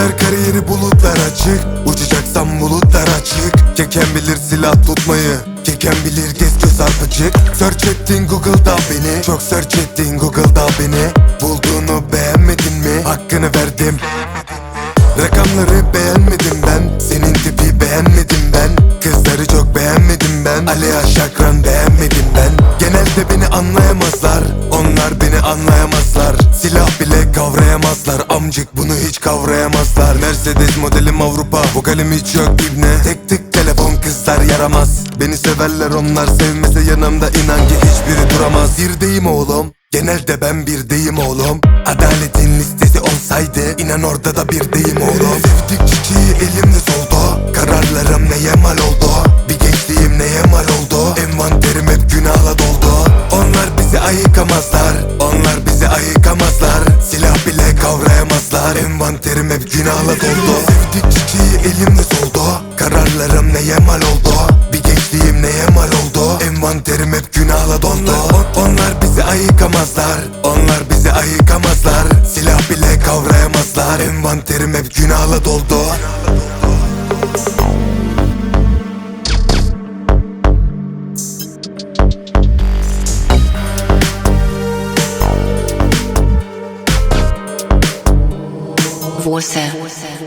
Var kariyeri bulutlar açık, uçacaksam bulutlar açık. Keken bilir silah tutmayı, keken bilir gez göz arpacık. Search ettin Google'da beni, çok search ettin Google'da beni. Bulduğunu beğenmedin mi? Hakkını verdim. Rakamları beğenmedim ben, senin tipi beğenmedim ben. Kızları çok beğenmedim ben, Aliya Şakran beğenmedim ben. Genelde beni anlayamazlar, onlar beni anlayamazlar. Silah bile kavrayamazlar, amcık bunu hiç kavrayamazlar. Mercedes modelim Avrupa, vokalim hiç yok ibne. Tek tık telefon kızlar yaramaz. Beni severler onlar, sevmese yanımda inan ki hiçbiri duramaz. Birdeyim oğlum, genelde ben birdeyim oğlum. Adaletin listesi olsaydı inan orada da birdeyim oğlum. Sevdik çiçeği elimde soldu, kararlarım neye mal oldu. Bir gençliğim neye mal oldu, envanterim hep günahla doldu. Onlar bizi ayıkamazlar, onlar bizi ayıkamazlar. Silah bile kavrayamazlar, envanterim hep günahla doldu. Sevdik çiçeği elimde soldu, kararlarım neye mal oldu. Bir gençliğim neye mal oldu, envanterim hep günahla doldu. Onlar bizi ayıkamazlar, onlar bizi ayıkamazlar. Silah bile kavrayamazlar, envanterim hep günahla doldu. Você.